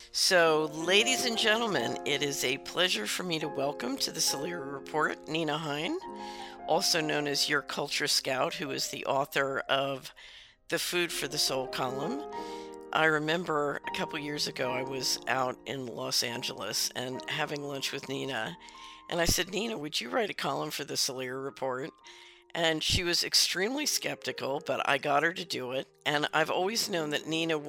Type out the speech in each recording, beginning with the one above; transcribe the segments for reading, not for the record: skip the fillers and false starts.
So, ladies and gentlemen, it is a pleasure for me to welcome to the Celera Report Nina Hine, also known as your Culture Scout, who is the author of the Food for the Soul column. I remember a couple years ago I was out in Los Angeles and having lunch with Nina, and I said, Nina, would you write a column for the Celera Report? And she was extremely skeptical, but I got her to do it. And I've always known that Nina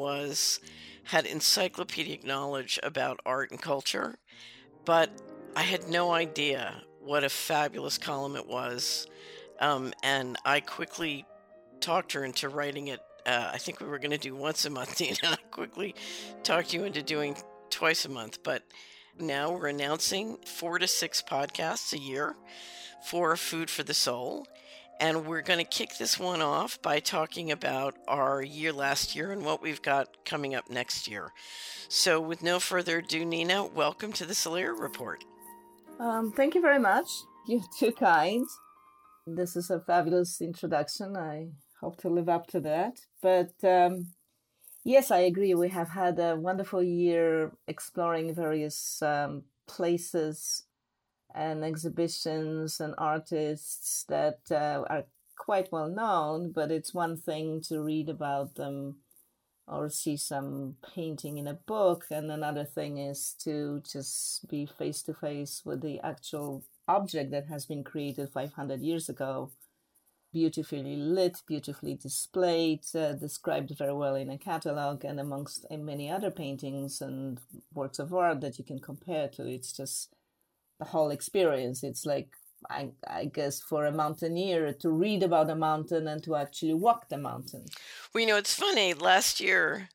had encyclopedic knowledge about art and culture, but I had no idea what a fabulous column it was. And I quickly talked her into writing it. I think we were going to do once a month, Nina. I quickly talked you into doing twice a month, but now we're announcing 4 to 6 podcasts a year for Food for the Soul. And we're going to kick this one off by talking about our year last year and what we've got coming up next year. So with no further ado, Nina, welcome to the Celera Report. Thank you very much. You're too kind. This is a fabulous introduction. I hope to live up to that. But yes, I agree. We have had a wonderful year exploring various places and exhibitions and artists that are quite well known, but it's one thing to read about them or see some painting in a book, and another thing is to just be face to face with the actual object that has been created 500 years ago, beautifully lit, beautifully displayed, described very well in a catalog, and amongst many other paintings and works of art that you can compare to. It's just the whole experience. It's like, I guess, for a mountaineer to read about a mountain and to actually walk the mountain. Well, it's funny. Last year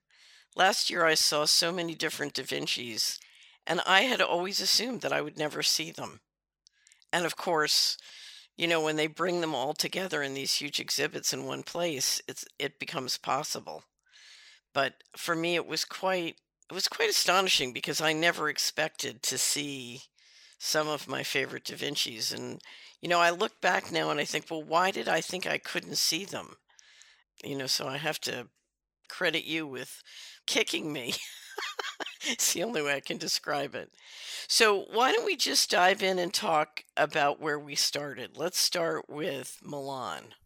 I saw so many different Da Vincis, and I had always assumed that I would never see them. And of course, when they bring them all together in these huge exhibits in one place, it becomes possible. But for me, it was quite astonishing because I never expected to see some of my favorite Da Vincis. And, I look back now and I think, well, why did I think I couldn't see them? So I have to credit you with kicking me. It's the only way I can describe it. So why don't we just dive in and talk about where we started? Let's start with Milan.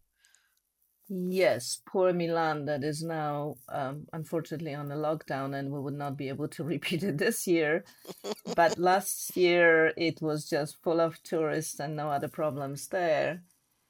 Yes, poor Milan, that is now unfortunately on a lockdown, and we would not be able to repeat it this year. But last year it was just full of tourists and no other problems there.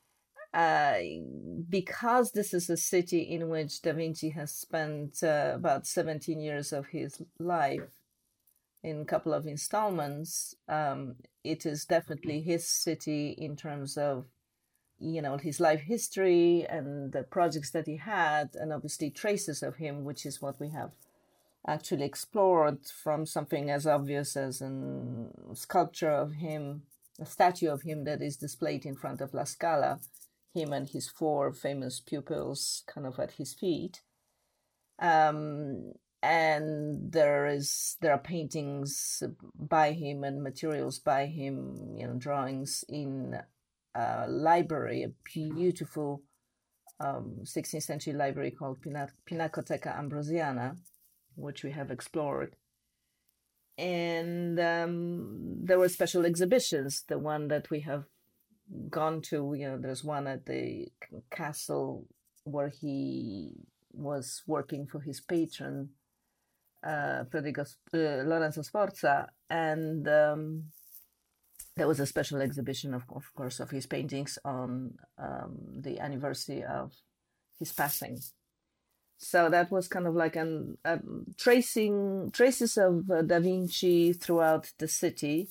Because this is a city in which Da Vinci has spent about 17 years of his life in a couple of installments, it is definitely his city in terms of his life history and the projects that he had, and obviously traces of him, which is what we have actually explored, from something as obvious as a sculpture of him, a statue of him that is displayed in front of La Scala, him and his 4 famous pupils kind of at his feet. And there are paintings by him and materials by him, drawings in a library, a beautiful 16th century library called Pinacoteca Ambrosiana, which we have explored. And there were special exhibitions. The one that we have gone to, there's one at the castle where he was working for his patron, Lorenzo Sforza, and there was a special exhibition, of course, of his paintings on the anniversary of his passing. So that was kind of like tracing traces of Da Vinci throughout the city.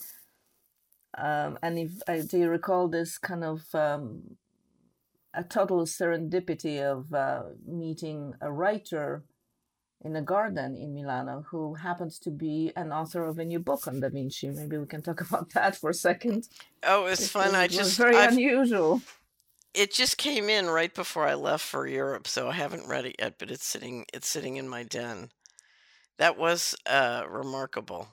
And do you recall this kind of a total serendipity of meeting a writer in a garden in Milano who happens to be an author of a new book on Da Vinci? Maybe we can talk about that for a second. Oh, it's fun. It was very unusual. It just came in right before I left for Europe, so I haven't read it yet, but it's sitting in my den. That was remarkable.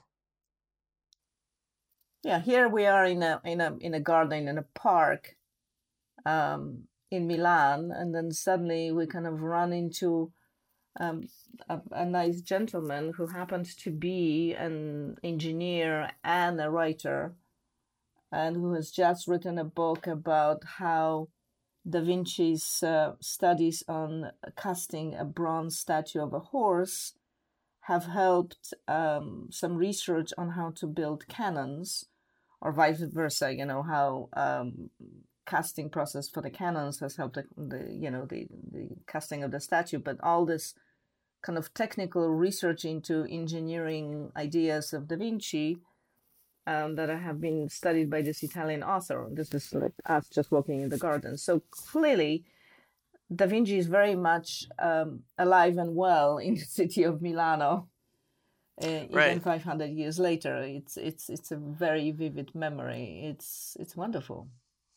Yeah, here we are in a garden, in a park in Milan, and then suddenly we kind of run into um, a nice gentleman who happened to be an engineer and a writer, and who has just written a book about how Da Vinci's studies on casting a bronze statue of a horse have helped some research on how to build cannons, or vice versa. How casting process for the cannons has helped the casting of the statue. But all this kind of technical research into engineering ideas of Da Vinci that have been studied by this Italian author. This is like us just walking in the garden. So clearly, Da Vinci is very much alive and well in the city of Milano. Even Right. 500 years later, it's a very vivid memory. It's wonderful.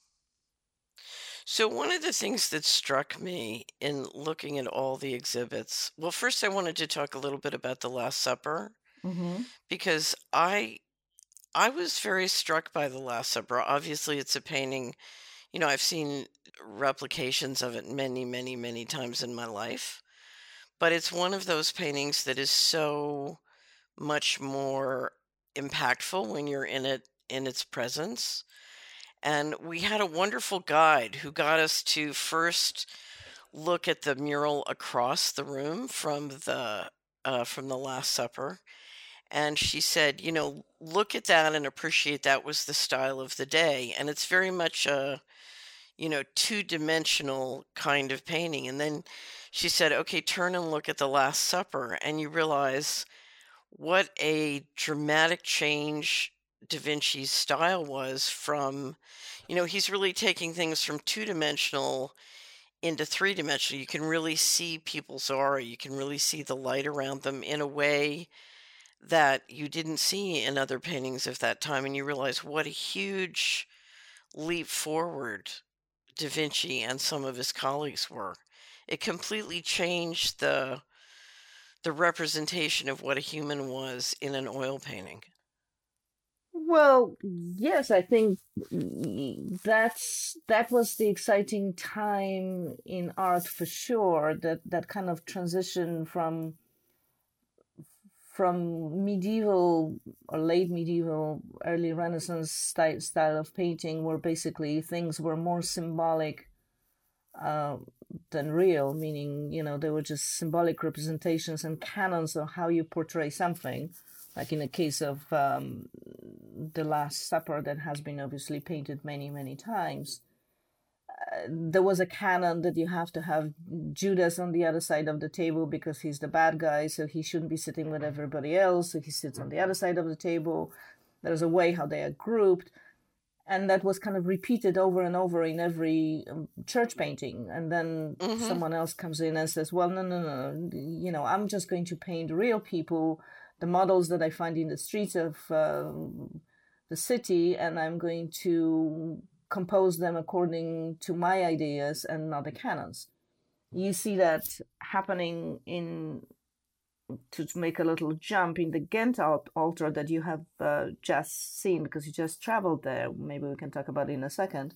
So one of the things that struck me in looking at all the exhibits, well, first I wanted to talk a little bit about the Last Supper Mm-hmm. because I was very struck by the Last Supper. Obviously, it's a painting, I've seen replications of it many, many, many times in my life, but it's one of those paintings that is so much more impactful when you're in its presence. And we had a wonderful guide who got us to first look at the mural across the room from the Last Supper. And she said, look at that and appreciate that was the style of the day. And it's very much a, two-dimensional kind of painting. And then she said, okay, turn and look at the Last Supper. And you realize what a dramatic change Da Vinci's style was from, he's really taking things from two-dimensional into three-dimensional. You can really see people's aura. You can really see the light around them in a way that you didn't see in other paintings of that time, and you realize what a huge leap forward Da Vinci and some of his colleagues were. It completely changed the representation of what a human was in an oil painting. Well, yes, I think that was the exciting time in art for sure. That kind of transition from medieval or late medieval, early Renaissance style of painting, where basically things were more symbolic than real, meaning, they were just symbolic representations and canons of how you portray something, like in the case of the Last Supper that has been obviously painted many, many times. There was a canon that you have to have Judas on the other side of the table because he's the bad guy, so he shouldn't be sitting with everybody else, so he sits on the other side of the table. There's a way how they are grouped. And that was kind of repeated over and over in every church painting. And then someone else comes in and says, well, no, I'm just going to paint real people, the models that I find in the streets of the city, and I'm going to compose them according to my ideas and not the canons. You see that happening to make a little jump in the Ghent altar that you have just seen, because you just traveled there. Maybe we can talk about it in a second.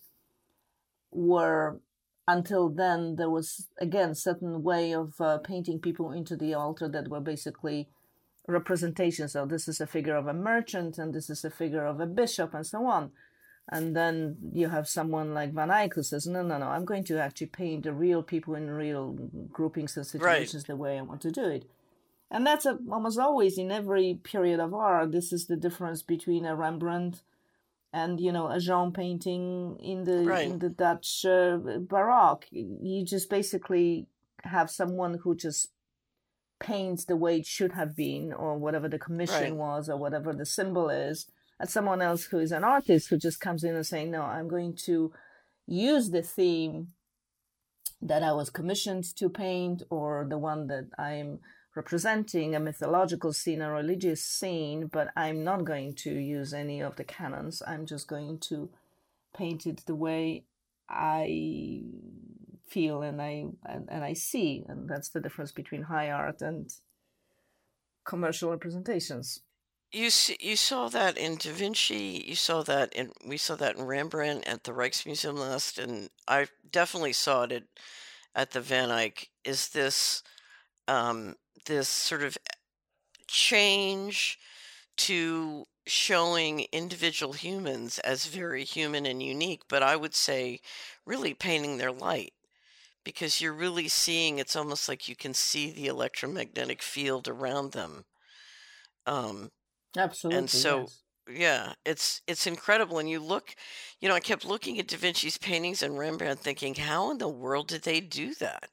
Where until then there was, again, certain way of painting people into the altar that were basically representations. So this is a figure of a merchant, and this is a figure of a bishop, and so on. And then you have someone like Van Eyck who says, no, I'm going to actually paint the real people in real groupings and situations the way I want to do it. And that's almost always in every period of art. This is the difference between a Rembrandt and, a Jean painting in the Dutch Baroque. You just basically have someone who just paints the way it should have been, or whatever the commission was, or whatever the symbol is, and someone else who is an artist who just comes in and saying, no, I'm going to use the theme that I was commissioned to paint, or the one that I'm representing, a mythological scene, a religious scene, but I'm not going to use any of the canons. I'm just going to paint it the way I feel and I see. And that's the difference between high art and commercial representations. You saw that in Da Vinci. We saw that in Rembrandt at the Rijksmuseum last, and I definitely saw it at the Van Eyck. Is this um, this sort of change to showing individual humans as very human and unique, but I would say really painting their light because you're really seeing it's almost like you can see the electromagnetic field around them. Um, and Absolutely, so, yes. yeah, it's incredible. And you look, I kept looking at Da Vinci's paintings and Rembrandt thinking, how in the world did they do that?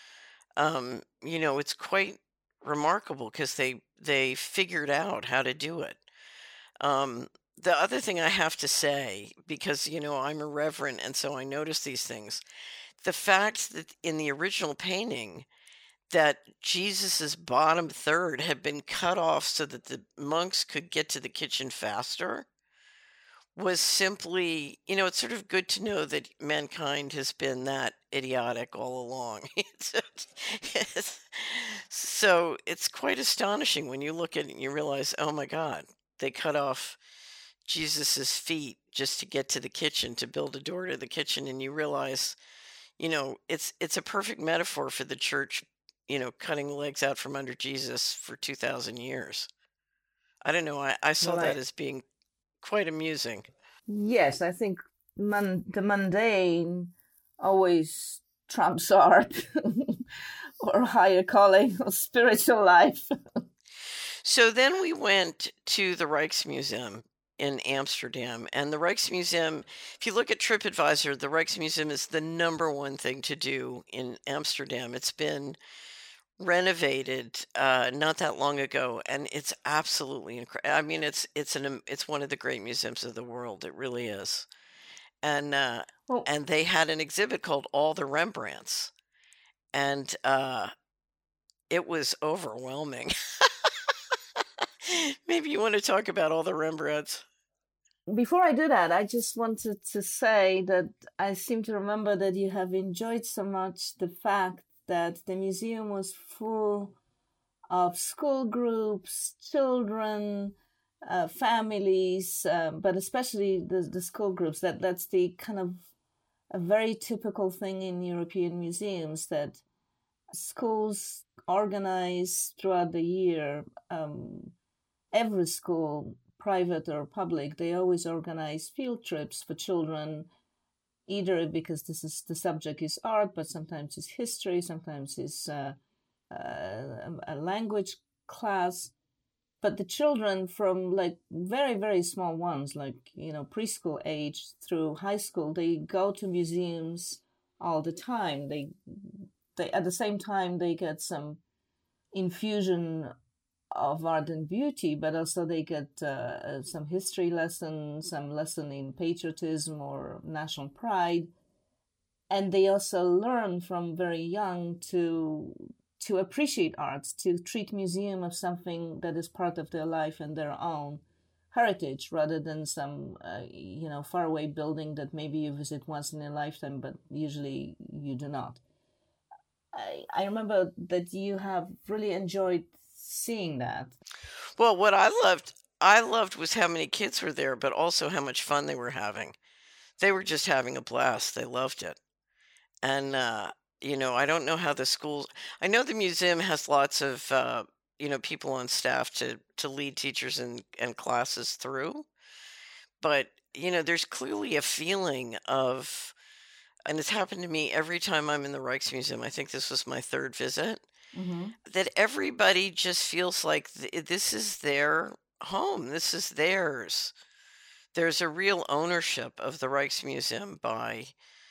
It's quite remarkable because they figured out how to do it. Um, the other thing I have to say, because I'm a reverend and so I notice these things, the fact that in the original painting that Jesus's bottom third had been cut off so that the monks could get to the kitchen faster was simply, it's sort of good to know that mankind has been that idiotic all along. It's- so it's quite astonishing when you look at it and you realize, oh my God, they cut off Jesus's feet just to get to the kitchen, to build a door to the kitchen, and you realize, it's a perfect metaphor for the church, cutting legs out from under Jesus for 2,000 years. I don't know. I saw Well, that as being quite amusing. yes, I think the mundane always trumps art or higher calling or spiritual life. So then we went to the Rijksmuseum in Amsterdam. And the Rijksmuseum, if you look at TripAdvisor, the Rijksmuseum is the number one thing to do in Amsterdam. It's been renovated not that long ago, and it's absolutely incredible. I mean, it's one of the great museums of the world. It really is. And Well, and they had an exhibit called All the Rembrandts, and it was overwhelming. Maybe you want to talk about all the Rembrandts. before I do that, I just wanted to say that I seem to remember that you have enjoyed so much the fact that the museum was full of school groups, children, families, but especially the school groups. That's the kind of a very typical thing in European museums that schools organize throughout the year. Every school, private or public, they always organize field trips for children, either because the subject is art, but sometimes it's history, sometimes it's a language class. But the children from like very, very small ones, like, preschool age through high school, they go to museums all the time. They at the same time, they get some infusion of art and beauty, but also they get some history lessons, some lesson in patriotism or national pride, and they also learn from very young to appreciate art, to treat museum as something that is part of their life and their own heritage, rather than some faraway building that maybe you visit once in a lifetime, but usually you do not. I remember that you have really enjoyed seeing that. Well, what I loved was how many kids were there, but also how much fun they were having. They were just having a blast. They loved it. And I don't know how the schools. I know the museum has lots of people on staff to lead teachers and classes through, but there's clearly a feeling of, and it's happened to me every time I'm in the Rijksmuseum. I think this was my third visit, Mm-hmm. that everybody just feels like this is their home. This is theirs. There's a real ownership of the Rijksmuseum by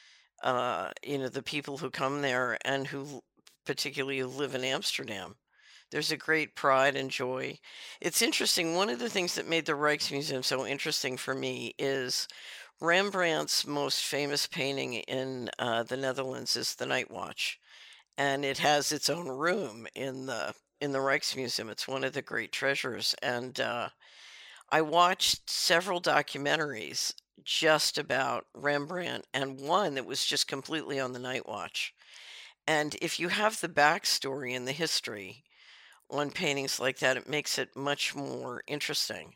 the people who come there and who particularly who live in Amsterdam. There's a great pride and joy. It's interesting. One of the things that made the Rijksmuseum so interesting for me is Rembrandt's most famous painting in the Netherlands is the Night Watch, and it has its own room in the Rijksmuseum. It's one of the great treasures, and I watched several documentaries just about Rembrandt, and one that was just completely on the Night Watch. And if you have the backstory and the history on paintings like that, it makes it much more interesting.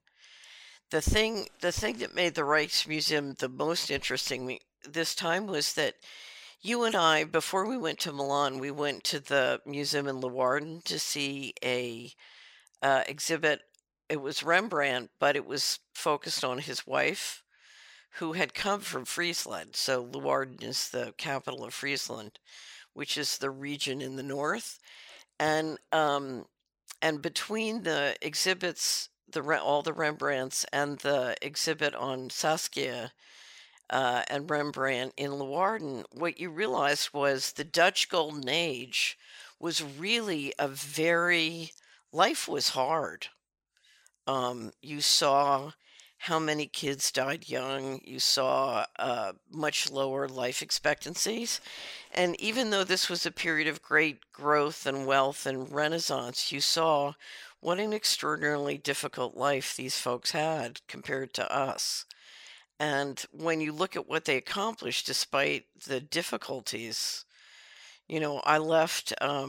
The thing that made the Rijksmuseum the most interesting this time was that You and I, before we went to Milan, we went to the museum in Leeuwarden to see a exhibit. It was Rembrandt, but it was focused on his wife, who had come from Friesland. So Leeuwarden is the capital of Friesland, which is the region in the north. And between the exhibits, all the Rembrandts and the exhibit on Saskia and Rembrandt in Leeuwarden, what you realized was the Dutch Golden Age was really life was hard. You saw how many kids died young. You saw much lower life expectancies. And even though this was a period of great growth and wealth and renaissance, you saw what an extraordinarily difficult life these folks had compared to us. And when you look at what they accomplished despite the difficulties, I left,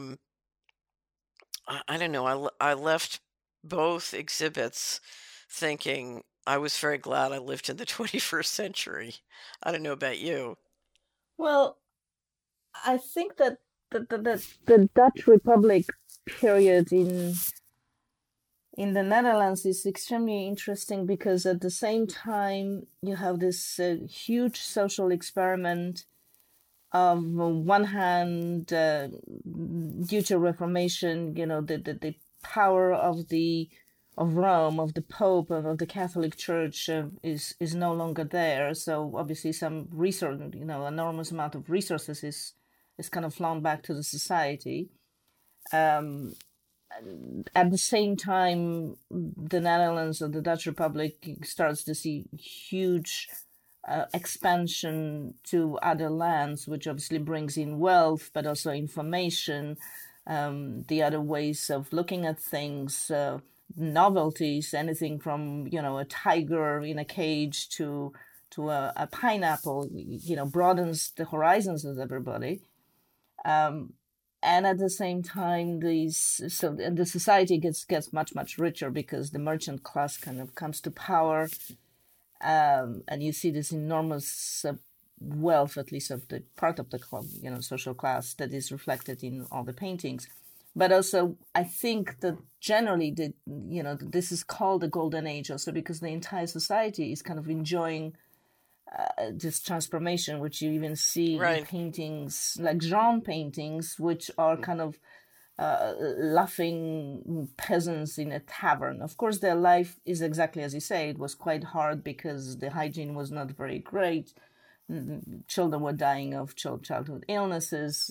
I don't know, I left both exhibits thinking I was very glad I lived in the 21st century. I don't know about you. Well, I think that the Dutch Republic period in the Netherlands is extremely interesting because at the same time you have this huge social experiment of one hand due to Reformation, the power of Rome, of the Pope, of the Catholic Church is no longer there. So obviously some enormous amount of resources is kind of flown back to the society. At the same time, the Netherlands or the Dutch Republic starts to see huge expansion to other lands, which obviously brings in wealth, but also information, the other ways of looking at things, novelties, anything from a tiger in a cage to a pineapple, broadens the horizons of everybody. And at the same time, the society gets much richer because the merchant class kind of comes to power, and you see this enormous wealth, at least of the part of the social class, that is reflected in all the paintings. But also, I think that generally, this is called the Golden Age also because the entire society is kind of enjoying this transformation, which you even see Right. in paintings like Jean paintings, which are kind of laughing peasants in a tavern. Of course, their life is exactly as you say. It was quite hard because the hygiene was not very great. Children were dying of childhood illnesses.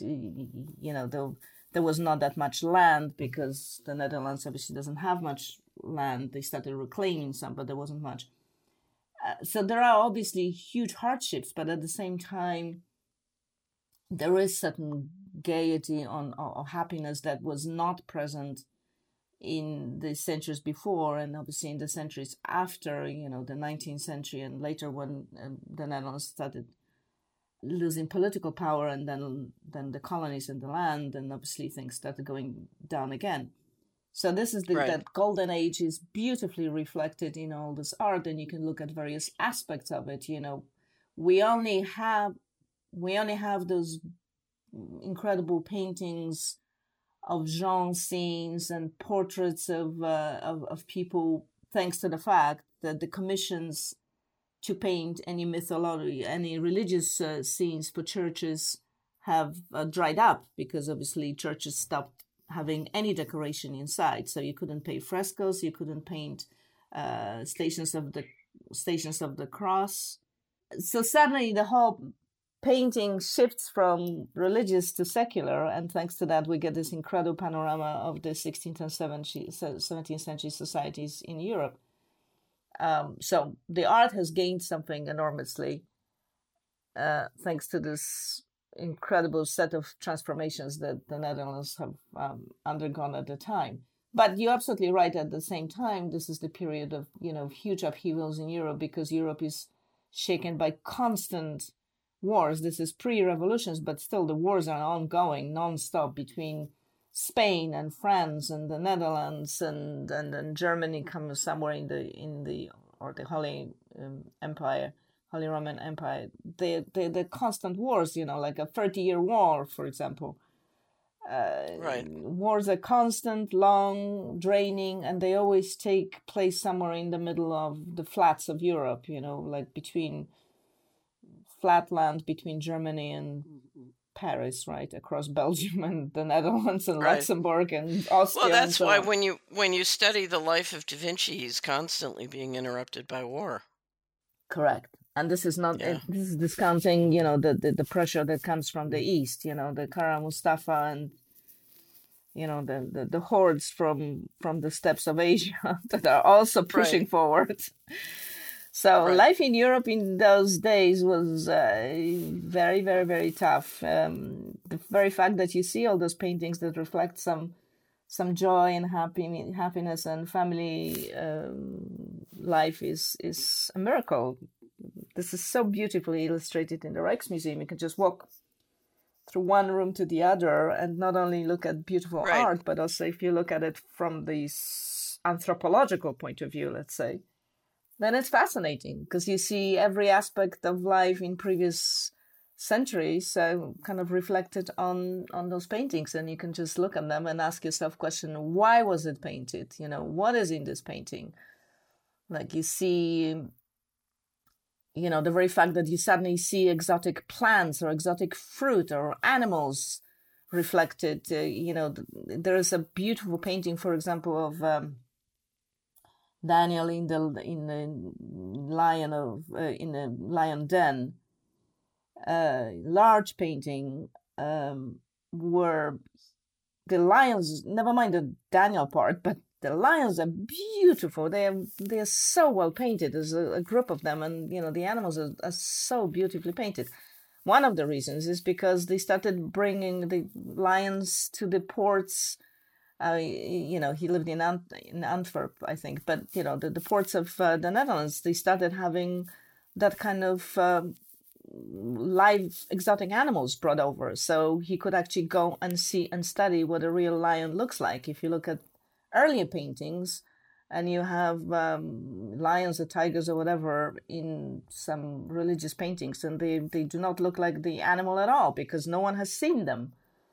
There was not that much land because the Netherlands obviously doesn't have much land. They started reclaiming some, but there wasn't much. So there are obviously huge hardships, but at the same time, there is certain gaiety or happiness that was not present in the centuries before, and obviously in the centuries after, the 19th century and later when the Netherlands started losing political power, and then the colonies and the land, and obviously things started going down again. So this is that golden age is beautifully reflected in all this art, and you can look at various aspects of it. We only have those incredible paintings of Jean scenes and portraits of people, thanks to the fact that the commissions to paint any mythology, any religious scenes for churches have dried up because obviously churches stopped having any decoration inside, so you couldn't paint frescoes, you couldn't paint stations of the cross. So suddenly the whole painting shifts from religious to secular, and thanks to that we get this incredible panorama of the 16th and 17th century societies in Europe. So the art has gained something enormously thanks to this incredible set of transformations that the Netherlands have undergone at the time. But you're absolutely right. At the same time, this is the period of huge upheavals in Europe because Europe is shaken by constant wars. This is pre-revolutions, but still the wars are ongoing non-stop between Spain and France and the Netherlands and Germany comes somewhere in the Holy Holy Roman Empire, the constant wars, like a 30-year war, for example. Right. Wars are constant, long, draining, and they always take place somewhere in the middle of the flats of Europe, like between flatland between Germany and Paris, right, across Belgium and the Netherlands and Right. Luxembourg and Austria. Well, that's and so why on. when you study the life of Da Vinci, he's constantly being interrupted by war. Correct. And this is not Yeah. this is discounting, the pressure that comes from the east, the Kara Mustafa and the hordes from the steppes of Asia that are also pushing Right. forward. So Right. life in Europe in those days was very, very, very tough. The very fact that you see all those paintings that reflect some joy and happiness and family life is a miracle. This is so beautifully illustrated in the Rijksmuseum. You can just walk through one room to the other and not only look at beautiful Right. art, but also if you look at it from the anthropological point of view, let's say, then it's fascinating because you see every aspect of life in previous centuries kind of reflected on those paintings, and you can just look at them and ask yourself question, why was it painted? What is in this painting? Like you see, the very fact that you suddenly see exotic plants or exotic fruit or animals reflected. There is a beautiful painting, for example, of Daniel in the lion den, large painting where the lions, never mind the Daniel part, but the lions are beautiful. They're so well painted. There's a group of them, and the animals are so beautifully painted. One of the reasons is because they started bringing the lions to the ports. He lived in Antwerp, I think, but the ports of the Netherlands, they started having that kind of live exotic animals brought over, so he could actually go and see and study what a real lion looks like. If you look at earlier paintings, and you have lions or tigers or whatever in some religious paintings, and they do not look like the animal at all because no one has seen them.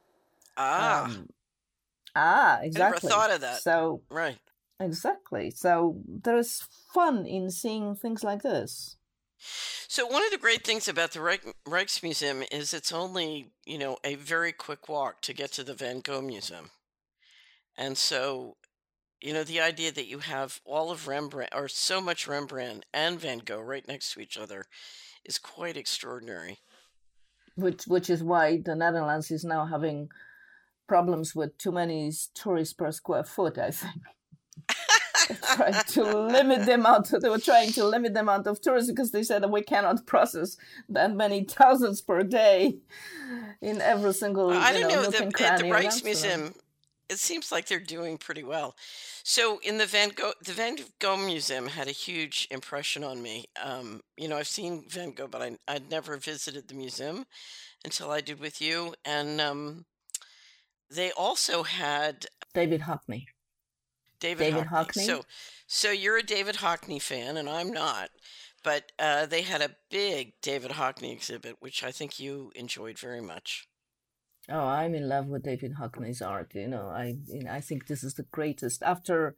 Exactly. I never thought of that. So right. Exactly. So there's fun in seeing things like this. So one of the great things about the Rijksmuseum is it's only, a very quick walk to get to the Van Gogh Museum. And so, the idea that you have all of Rembrandt or so much Rembrandt and Van Gogh right next to each other is quite extraordinary. Which is why the Netherlands is now having problems with too many tourists per square foot, I think. They were trying to limit the amount of tourists because they said that we cannot process that many thousands per day in every single I don't know. nook and At cranny the of Amsterdam. Rijksmuseum, it seems like they're doing pretty well. So in the Van Gogh Museum had a huge impression on me. I've seen Van Gogh, but I'd never visited the museum until I did with you. And they also had David Hockney. David Hockney. So you're a David Hockney fan, and I'm not. But they had a big David Hockney exhibit, which I think you enjoyed very much. Oh, I'm in love with David Hockney's art. I think this is the greatest after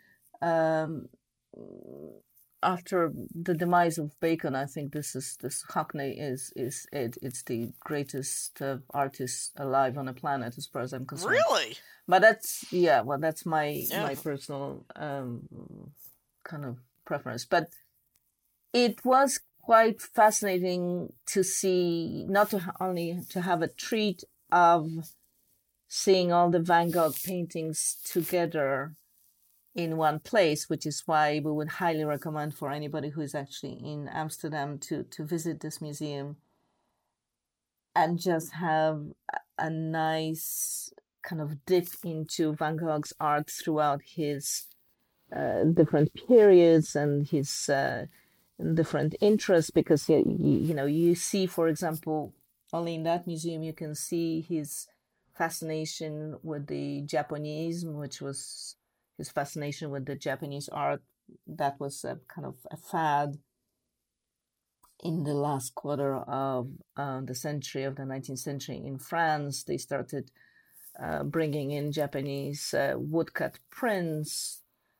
the demise of Bacon. I think this Hockney is it. It's the greatest artist alive on the planet, as far as I'm concerned. Really? But that's my personal kind of preference. But it was quite fascinating to see, not only to have a treat of seeing all the Van Gogh paintings together in one place, which is why we would highly recommend for anybody who is actually in Amsterdam to visit this museum and just have a nice kind of dip into Van Gogh's art throughout his different periods and his different interests, because you see, for example, only in that museum you can see his fascination with the Japonism, which was his fascination with the Japanese art. That was a kind of a fad in the last quarter of the century, of the 19th century in France, they started bringing in Japanese woodcut prints,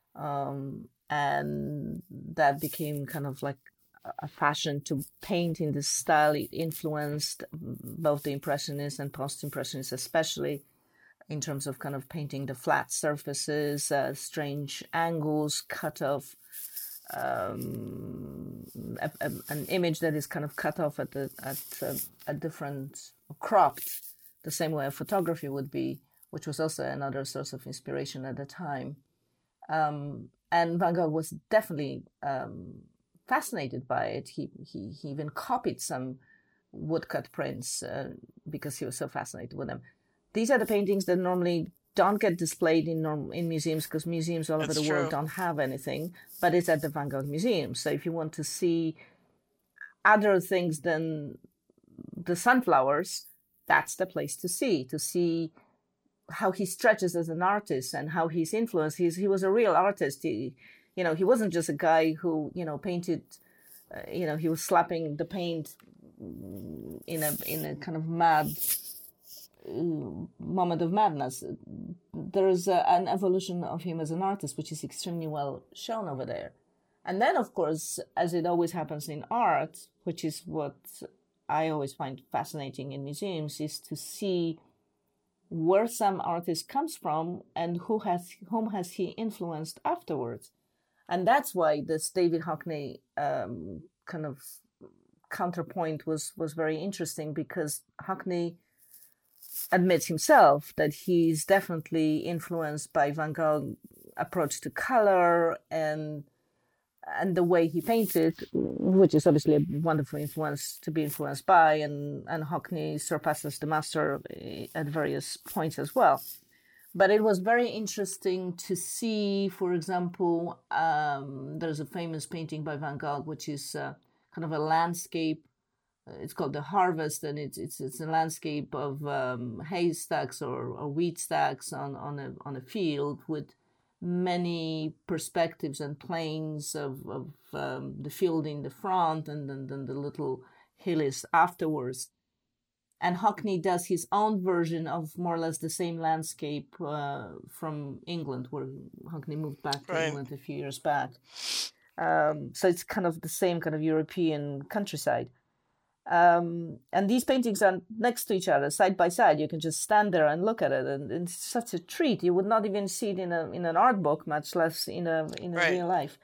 and that became kind of like a fashion to paint in this style. It influenced both the Impressionists and Post-Impressionists, especially in terms of kind of painting the flat surfaces, strange angles, cut off, an image that is kind of cut off at a different, cropped, the same way a photography would be, which was also another source of inspiration at the time. And Van Gogh was definitely fascinated by it. He even copied some woodcut prints because he was so fascinated with them. These are the paintings that normally don't get displayed in museums, because museums all over the world don't have anything, but it's at the Van Gogh Museum. So if you want to see other things than the sunflowers, that's the place to see how he stretches as an artist and how he's influenced. He was a real artist. He wasn't just a guy who, painted, he was slapping the paint in a kind of mad moment of madness. There's an evolution of him as an artist, which is extremely well shown over there. And then, of course, as it always happens in art, which is what I always find fascinating in museums, is to see where some artist comes from and whom has he influenced afterwards. And that's why this David Hockney kind of counterpoint was very interesting, because Hockney admits himself that he's definitely influenced by Van Gogh's approach to color and the way he painted, which is obviously a wonderful influence to be influenced by, and Hockney surpasses the master at various points as well. But it was very interesting to see, for example, there's a famous painting by Van Gogh, which is kind of a landscape. It's called The Harvest, and it's a landscape of haystacks or wheat stacks on a field with many perspectives and planes of the field in the front, and then the little hills afterwards. And Hockney does his own version of more or less the same landscape from England, where Hockney moved back to England a few years back. So it's kind of the same kind of European countryside. And these paintings are next to each other, side by side. You can just stand there and look at it, and it's such a treat. You would not even see it in an art book, much less in a real life.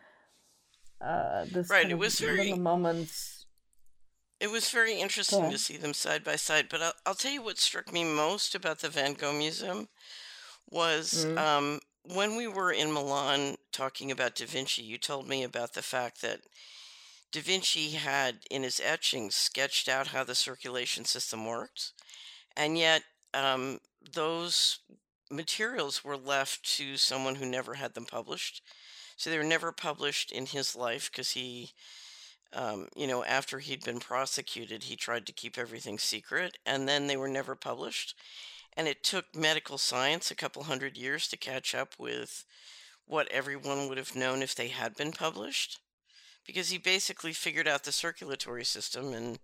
It was very moments. It was very interesting to see them side by side. But I'll tell you what struck me most about the Van Gogh Museum was when we were in Milan talking about Da Vinci. You told me about the fact that Da Vinci had, in his etchings, sketched out how the circulation system worked, and yet those materials were left to someone who never had them published. So they were never published in his life, because he, after he'd been prosecuted, he tried to keep everything secret, and then they were never published. And it took medical science a couple hundred years to catch up with what everyone would have known if they had been published, because he basically figured out the circulatory system, and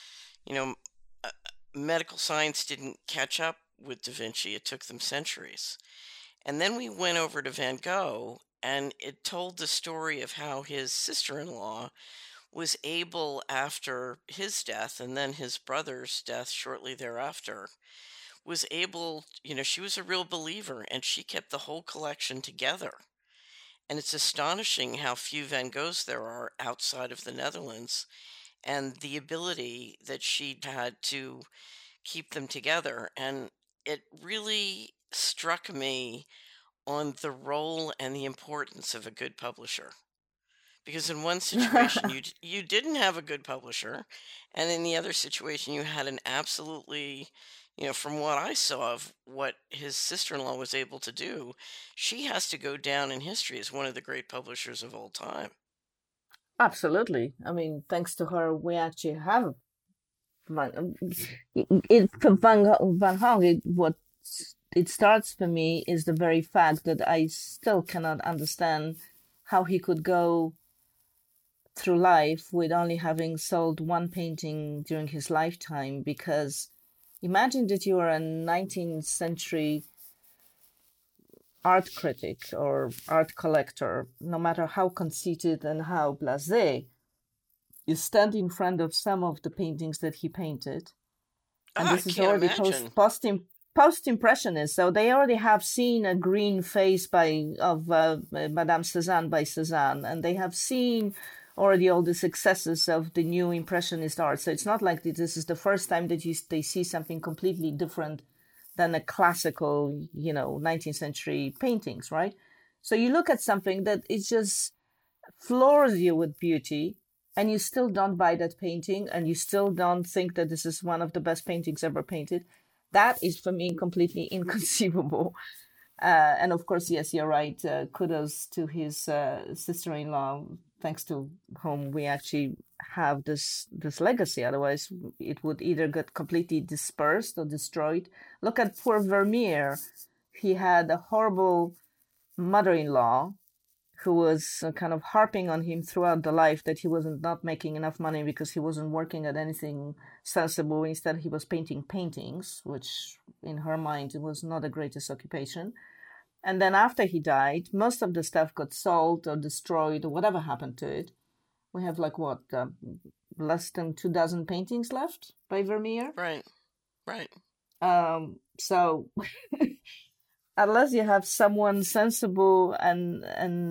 medical science didn't catch up with Da Vinci. It took them centuries. And then we went over to Van Gogh, and it told the story of how his sister-in-law was able, after his death and then his brother's death shortly thereafter, was able, she was a real believer, and she kept the whole collection together. And it's astonishing how few Van Goghs there are outside of the Netherlands, and the ability that she had to keep them together. And it really struck me on the role and the importance of a good publisher. Because in one situation you didn't have a good publisher, and in the other situation you had an absolutely, from what I saw of what his sister-in-law was able to do, she has to go down in history as one of the great publishers of all time. Absolutely. I mean, thanks to her, we actually have Van Gogh. What it starts for me is the very fact that I still cannot understand how he could go through life with only having sold one painting during his lifetime, because imagine that you are a 19th century art critic or art collector, no matter how conceited and how blasé, you stand in front of some of the paintings that he painted, and I this is can't already imagine. post impressionist, so they already have seen a green face of Madame Cézanne by Cézanne, and they have seen already all the successes of the new impressionist art. So it's not like this is the first time that they see something completely different than a classical, 19th century paintings, right? So you look at something that it just floors you with beauty, and you still don't buy that painting, and you still don't think that this is one of the best paintings ever painted. That is for me completely inconceivable. And of course, yes, you're right. Kudos to his sister-in-law, thanks to whom we actually have this legacy. Otherwise, it would either get completely dispersed or destroyed. Look at poor Vermeer. He had a horrible mother-in-law who was kind of harping on him throughout the life that he wasn't not making enough money because he wasn't working at anything sensible. Instead, he was painting paintings, which in her mind it was not the greatest occupation. And then after he died, most of the stuff got sold or destroyed or whatever happened to it. We have like what, less than 2 dozen paintings left by Vermeer. Right, right. So unless you have someone sensible and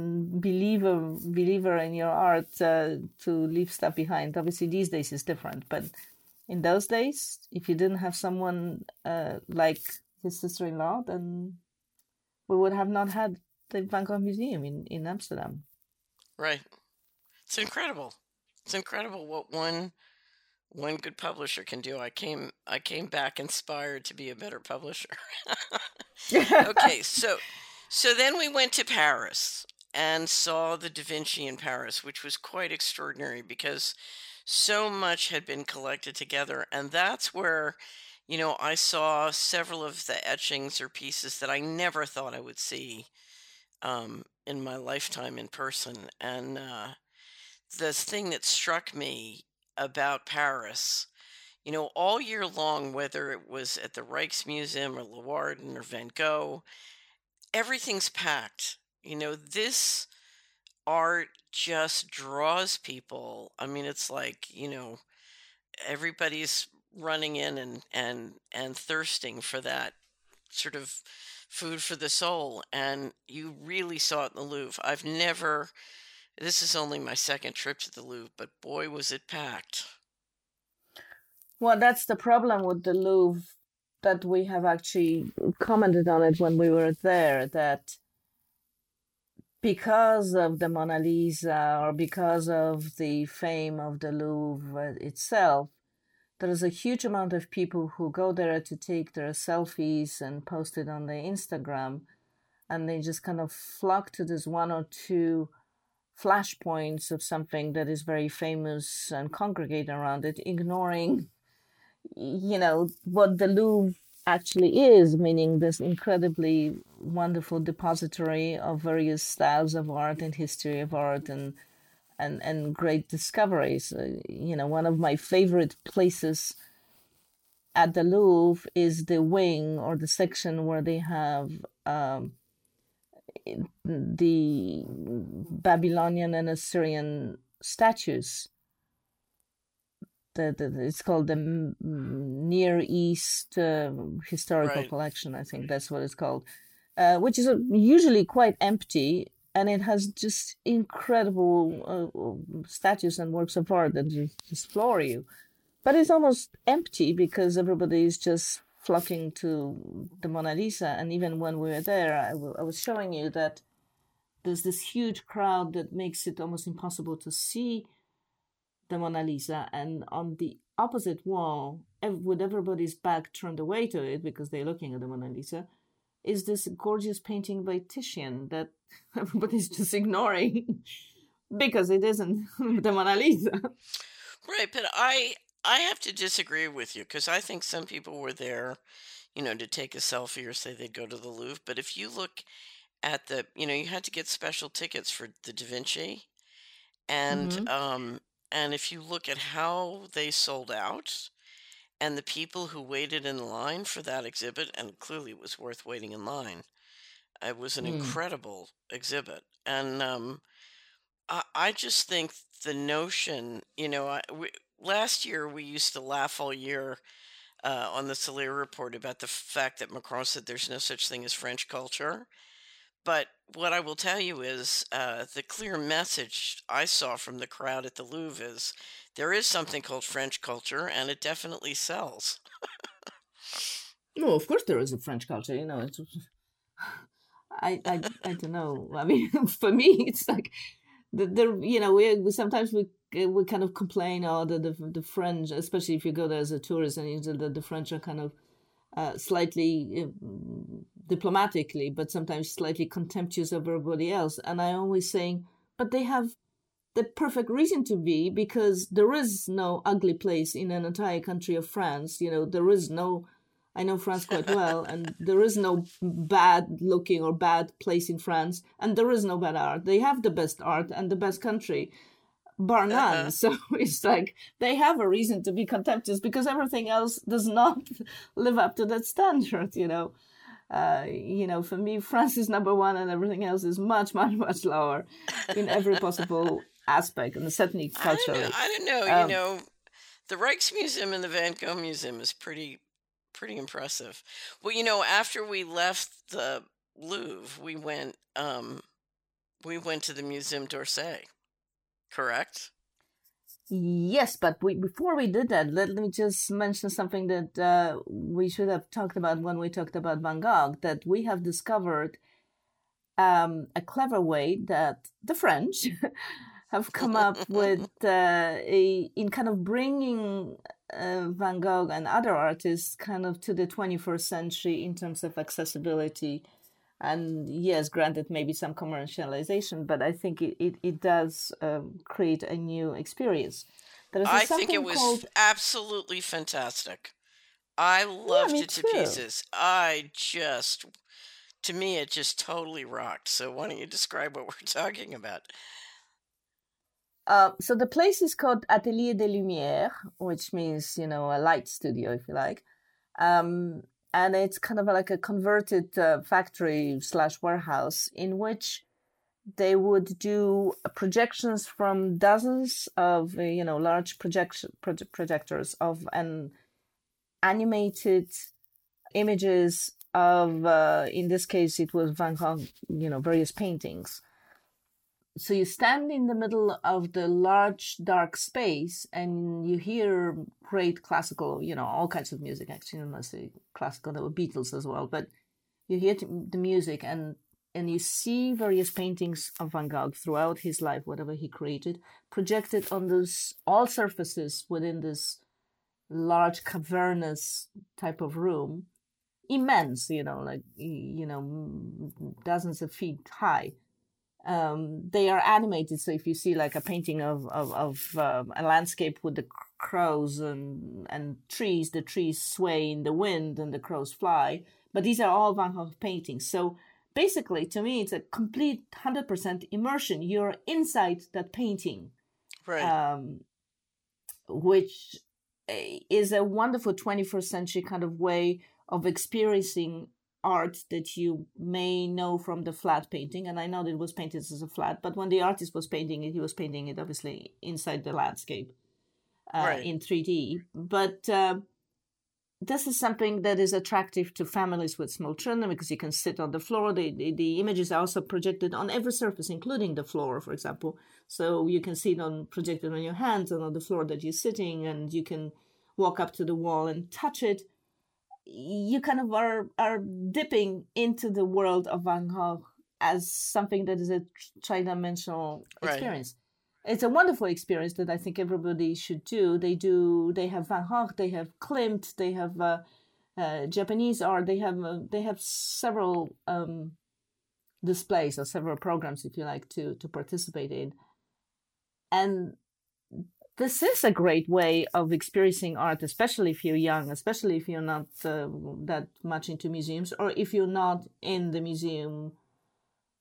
believer in your art to leave stuff behind. Obviously, these days is different, but in those days, if you didn't have someone like his sister-in-law, then we would have not had the Van Gogh Museum in Amsterdam. Right. It's incredible. It's incredible what one good publisher can do. I came back inspired to be a better publisher. Okay, so then we went to Paris and saw the Da Vinci in Paris, which was quite extraordinary because so much had been collected together, and that's where I saw several of the etchings or pieces that I never thought I would see in my lifetime in person. And the thing that struck me about Paris, all year long, whether it was at the Rijksmuseum or Leeuwarden or Van Gogh, everything's packed. This art just draws people. I mean, it's like, everybody's running in and thirsting for that sort of food for the soul. And you really saw it in the Louvre. This is only my second trip to the Louvre, but boy, was it packed. Well, that's the problem with the Louvre, that we have actually commented on it when we were there, that because of the Mona Lisa or because of the fame of the Louvre itself, there is a huge amount of people who go there to take their selfies and post it on their Instagram, and they just kind of flock to this one or two flashpoints of something that is very famous and congregate around it, ignoring, what the Louvre actually is, meaning this incredibly wonderful depository of various styles of art and history of art and great discoveries. One of my favorite places at the Louvre is the wing or the section where they have the Babylonian and Assyrian statues. It's called the Near East Historical Right. Collection. I think that's what it's called, which is usually quite empty, and it has just incredible statues and works of art that just floor you. But it's almost empty because everybody is just flocking to the Mona Lisa. And even when we were there, I was showing you that there's this huge crowd that makes it almost impossible to see the Mona Lisa. And on the opposite wall, with everybody's back turned away to it because they're looking at the Mona Lisa, is this gorgeous painting by Titian that everybody's just ignoring because it isn't the Mona Lisa. Right, but I have to disagree with you because I think some people were there, to take a selfie or say they'd go to the Louvre. But if you look at you had to get special tickets for the Da Vinci, And Mm-hmm. if you look at how they sold out and the people who waited in line for that exhibit, and clearly it was worth waiting in line. It was an Mm. incredible exhibit. And I just think the notion, last year we used to laugh all year on the Soler Report about the fact that Macron said there's no such thing as French culture. But what I will tell you is the clear message I saw from the crowd at the Louvre is there is something called French culture, and it definitely sells. No, of course there is a French culture. I don't know. I mean, for me, it's like we sometimes we kind of complain, oh, the French, especially if you go there as a tourist, and the French are kind of slightly diplomatically, but sometimes slightly contemptuous of everybody else. And I always saying, but they have the perfect reason to be, because there is no ugly place in an entire country of France. There is no. I know France quite well, and there is no bad looking or bad place in France, and there is no bad art. They have the best art and the best country, bar none. Uh-huh. So it's like they have a reason to be contemptuous because everything else does not live up to that standard. For me, France is number one, and everything else is much, much, much lower in every possible aspect, and certainly I don't know. culturally. I don't know. Um, The Rijksmuseum and the Van Gogh Museum is pretty impressive. Well, after we left the Louvre, we went to the Museum d'Orsay, correct? Yes, but before we did that, let me just mention something that we should have talked about when we talked about Van Gogh, that we have discovered a clever way that the French have come up with in kind of bringing Van Gogh and other artists kind of to the 21st century in terms of accessibility. And yes, granted, maybe some commercialization, but I think it does create a new experience. There is I think it something was called, absolutely fantastic. I yeah, loved me it to too. pieces. To me, it just totally rocked. So why don't you describe what we're talking about? So the place is called Atelier des Lumières, which means, a light studio, if you like. Um, and it's kind of like a converted factory slash warehouse in which they would do projections from dozens of, large projectors of an animated images of, in this case, it was Van Gogh, various paintings. So you stand in the middle of the large dark space and you hear great classical, all kinds of music, actually, mostly classical. There were Beatles as well, but you hear the music and you see various paintings of Van Gogh throughout his life, whatever he created, projected on those all surfaces within this large cavernous type of room, immense, dozens of feet high. They are animated. So if you see like a painting of a landscape with the crows and trees, the trees sway in the wind and the crows fly. But these are all Van Gogh paintings. So basically, to me, it's a complete 100% immersion. You're inside that painting, Right. um, which is a wonderful 21st century kind of way of experiencing art that you may know from the flat painting. And I know that it was painted as a flat, but when the artist was painting it, he was painting it obviously inside the landscape Right. in 3D. But this is something that is attractive to families with small children because you can sit on the floor. The images are also projected on every surface, including the floor, for example. So you can see it projected on your hands and on the floor that you're sitting, and you can walk up to the wall and touch it. You kind of are dipping into the world of Van Gogh as something that is a tri-dimensional Right. experience. It's a wonderful experience that I think everybody should do. They have Van Gogh, they have Klimt, they have Japanese art, they have several displays or several programs, if you like, to participate in. And this is a great way of experiencing art, especially if you're young, especially if you're not that much into museums, or if you're not in the museum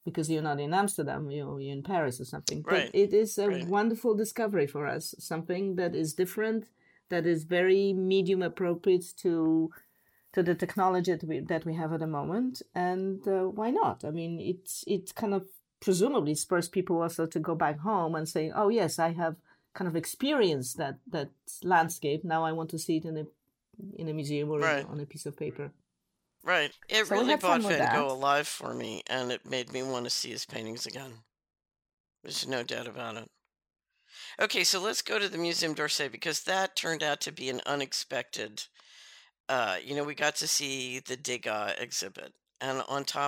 because you're not in Amsterdam, you're in Paris or something. But Right. it is a Right. wonderful discovery for us, something that is different, that is very medium appropriate to the technology that we have at the moment. And why not? I mean, it kind of presumably spurs people also to go back home and say, oh yes, I have kind of experienced that landscape. Now I want to see it in a museum or Right. on a piece of paper. Right. It So we really had fun brought with Van that. Gogh alive for me, and it made me want to see his paintings again. There's no doubt about it. Okay, so let's go to the Museum d'Orsay because that turned out to be an unexpected. We got to see the Degas exhibit, and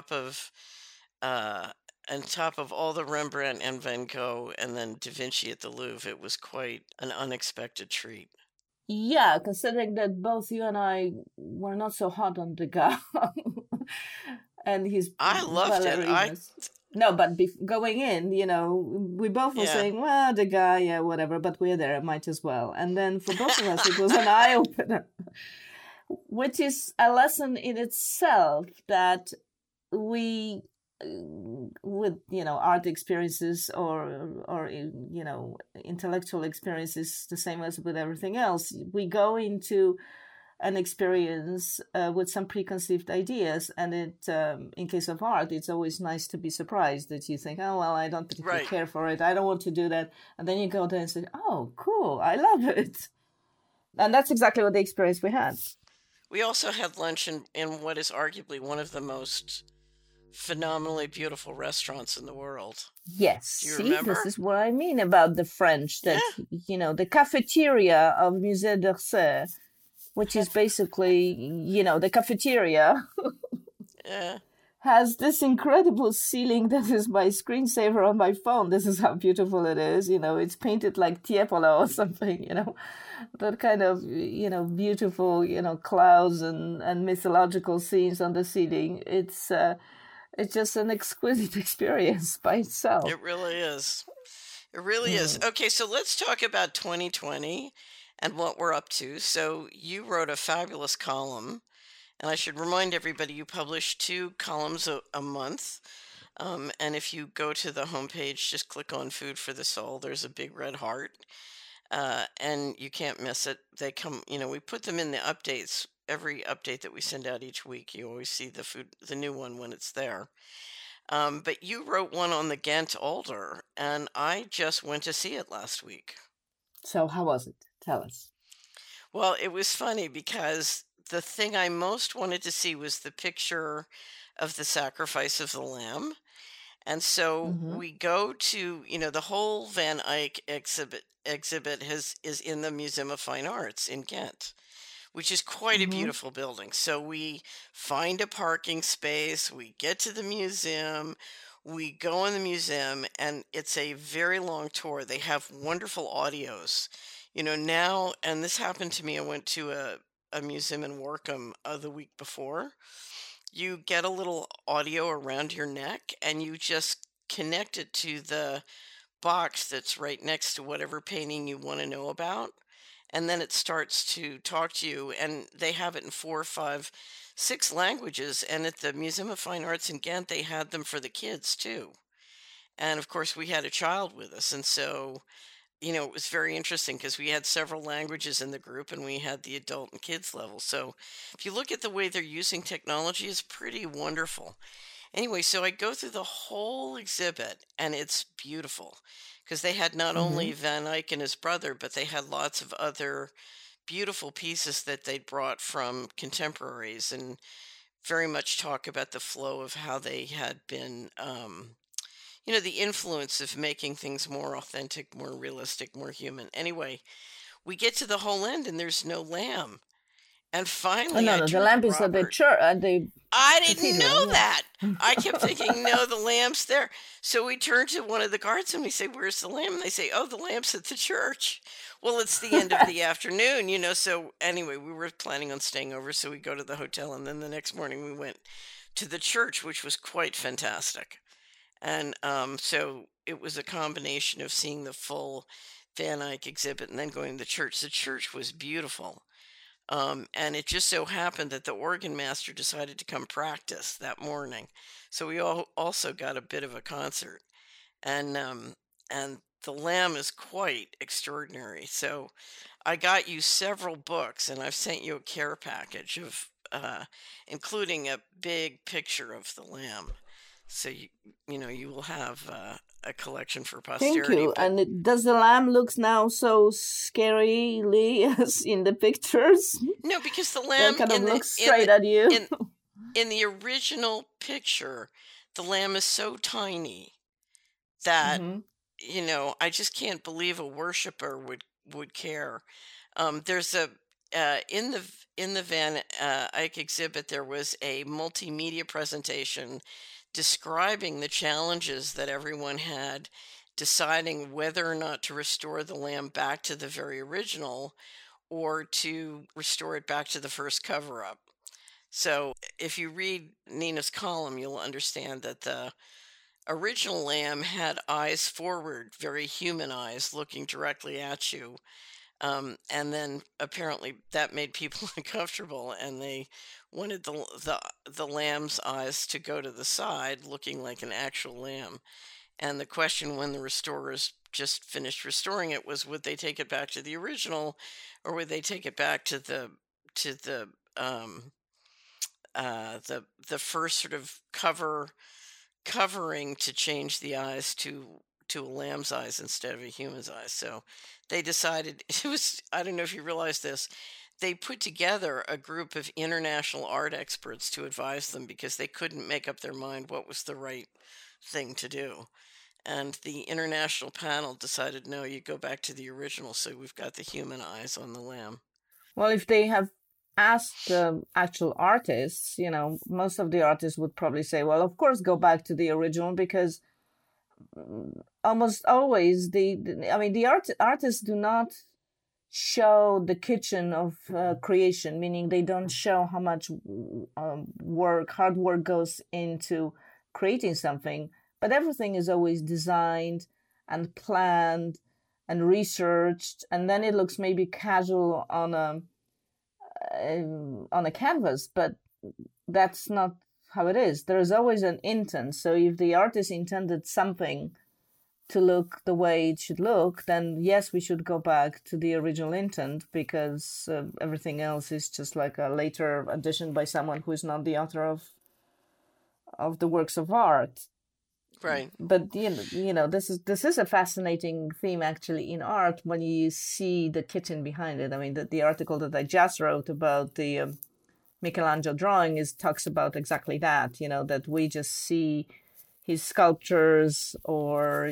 uh, on top of all the Rembrandt and Van Gogh, and then Da Vinci at the Louvre, it was quite an unexpected treat. Yeah, considering that both you and I were not so hot on Degas and his I loved it. ballerinas. No, but going in, we both were Yeah. saying, well, Degas, yeah, whatever, but we're there, might as well. And then for both of us, it was an eye-opener, which is a lesson in itself that we with art experiences or intellectual experiences, the same as with everything else, we go into an experience with some preconceived ideas, and it in case of art, it's always nice to be surprised that you think, oh well, I don't particularly Right. care for it, I don't want to do that, and then you go there and say, oh cool, I love it. And that's exactly what the experience we had. We also had lunch in what is arguably one of the most phenomenally beautiful restaurants in the world. Yes. Do you See, remember? this is what I mean about the French, that, the cafeteria of Musée d'Orsay, which is basically, the cafeteria, Yeah. has this incredible ceiling that is my screensaver on my phone. This is how beautiful it is. It's painted like Tiepolo or something, that kind of, beautiful, clouds and mythological scenes on the ceiling. It's just an exquisite experience by itself. It really is. It really is. Okay, so let's talk about 2020 and what we're up to. So you wrote a fabulous column, and I should remind everybody you publish 2 columns a month. And if you go to the homepage, just click on Food for the Soul. There's a big red heart, and you can't miss it. They come, we put them in the updates. Every update that we send out each week, you always see the new one when it's there. But you wrote one on the Ghent Alder, and I just went to see it last week. So how was it? Tell us. Well, it was funny because the thing I most wanted to see was the picture of the sacrifice of the lamb. And so we go to, the whole Van Eyck exhibit is in the Museum of Fine Arts in Ghent, which is quite a beautiful building. So we find a parking space, we get to the museum, we go in the museum, and it's a very long tour. They have wonderful audios. Now, and this happened to me, I went to a museum in Workham the week before. You get a little audio around your neck, and you just connect it to the box that's right next to whatever painting you want to know about. And then it starts to talk to you, and they have it in 4, 5, 6 languages. And at the Museum of Fine Arts in Ghent, they had them for the kids too. And of course, we had a child with us, and so it was very interesting because we had several languages in the group, and we had the adult and kids level. So if you look at the way they're using technology, it's pretty wonderful. Anyway, so I go through the whole exhibit, and it's beautiful because they had not only Van Eyck and his brother, but they had lots of other beautiful pieces that they'd brought from contemporaries, and very much talk about the flow of how they had been, the influence of making things more authentic, more realistic, more human. Anyway, we get to the whole end, and there's no lamb. And finally, no, the lamp is at the church. I didn't know that. I kept thinking, no, the lamb's there. So we turn to one of the guards and we say, where's the lamb? And they say, oh, the lamp's at the church. Well, it's the end of the afternoon, So anyway, we were planning on staying over, so we go to the hotel. And then the next morning we went to the church, which was quite fantastic. And so it was a combination of seeing the full Van Eyck exhibit and then going to the church. The church was beautiful. And it just so happened that the organ master decided to come practice that morning. So we all also got a bit of a concert. And the lamb is quite extraordinary. So I got you several books, and I've sent you a care package of including a big picture of the lamb. So you will have a collection for Thank posterity. you. But And does the lamb looks now so scarily as in the pictures? no, because the That lamb kind of in the looks straight at you. in the original picture, the lamb is so tiny that Hmm. I just can't believe a worshiper would care. There's a in the Van Eyck exhibit, there was a multimedia presentation describing the challenges that everyone had deciding whether or not to restore the lamb back to the very original or to restore it back to the first cover up. So if you read Nina's column, you'll understand that the original lamb had eyes forward, very human eyes looking directly at you. And then apparently that made people uncomfortable, and they wanted the lamb's eyes to go to the side, looking like an actual lamb. And the question when the restorers just finished restoring it was, would they take it back to the original, or would they take it back to the the first sort of covering to change the eyes to a lamb's eyes instead of a human's eyes. So they decided it was, I don't know if you realize this, they put together a group of international art experts to advise them because they couldn't make up their mind what was the right thing to do. And the international panel decided, no, you go back to the original. So we've got the human eyes on the lamb. Well, if they have asked the actual artists, most of the artists would probably say, well, of course, go back to the original, because almost always the artists do not show the kitchen of creation, meaning they don't show how much hard work goes into creating something, but everything is always designed and planned and researched, and then it looks maybe casual on a canvas, but that's not how it is. There is always an intent. So if the artist intended something to look the way it should look, then yes, we should go back to the original intent, because everything else is just like a later addition by someone who is not the author of the works of art. Right. But this is a fascinating theme actually in art, when you see the kitchen behind it. I mean, the article that I just wrote about the Michelangelo drawing talks about exactly that. That we just see his sculptures or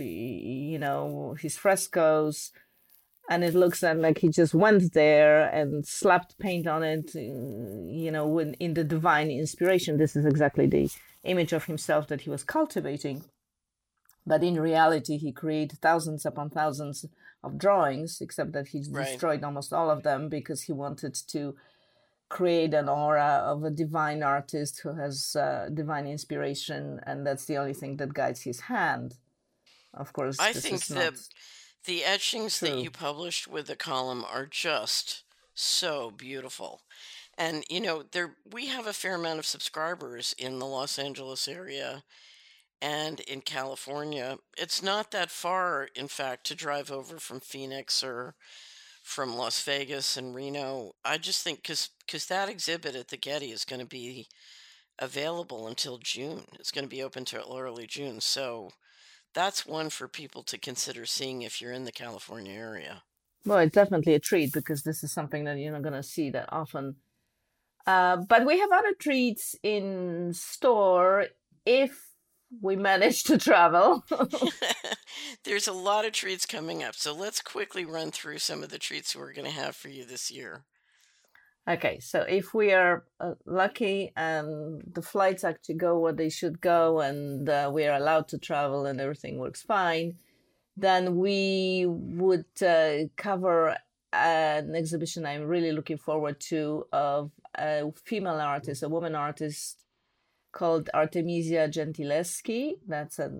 his frescoes, and it looks like he just went there and slapped paint on it. When in the divine inspiration, this is exactly the image of himself that he was cultivating. But in reality, he created thousands upon thousands of drawings, except that he destroyed almost all of them because he wanted to create an aura of a divine artist who has divine inspiration, and that's the only thing that guides his hand. Of course, I think the etchings true. that you published with the column are just so beautiful. And we have a fair amount of subscribers in the Los Angeles area and in California. It's not that far, in fact, to drive over from Phoenix or from Las Vegas and Reno. I just think because that exhibit at the Getty is going to be available until June. It's going to be open till early June. So that's one for people to consider seeing if you're in the California area. Well, it's definitely a treat, because this is something that you're not going to see that often. But we have other treats in store if we manage to travel. There's a lot of treats coming up. So let's quickly run through some of the treats we're going to have for you this year. Okay, so if we are lucky and the flights actually go where they should go, and we are allowed to travel and everything works fine, then we would cover an exhibition I'm really looking forward to of a female artist, a woman artist called Artemisia Gentileschi. That's a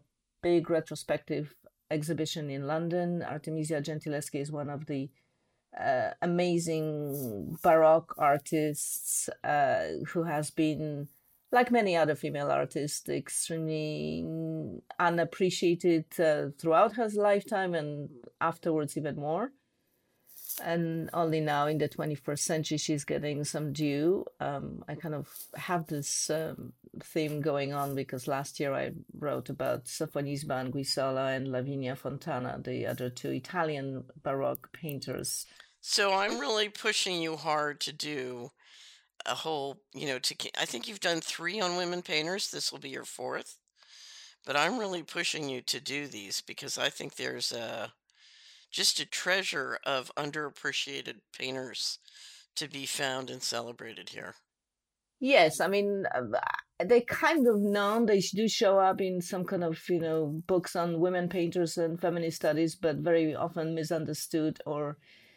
big retrospective exhibition in London. Artemisia Gentileschi is one of the amazing Baroque artists who has been, like many other female artists, extremely unappreciated throughout her lifetime and afterwards even more. And only now in the 21st century she's getting some due. I kind of have this theme going on because last year I wrote about Sofonisba Anguissola and Lavinia Fontana, the other two Italian Baroque painters. So I'm really pushing you hard to do a whole, I think you've done 3 on women painters. This will be your 4th. But I'm really pushing you to do these because I think there's just a treasure of underappreciated painters to be found and celebrated here. Yes, I mean, they kind of known, they do show up in some kind of, books on women painters and feminist studies, but very often misunderstood or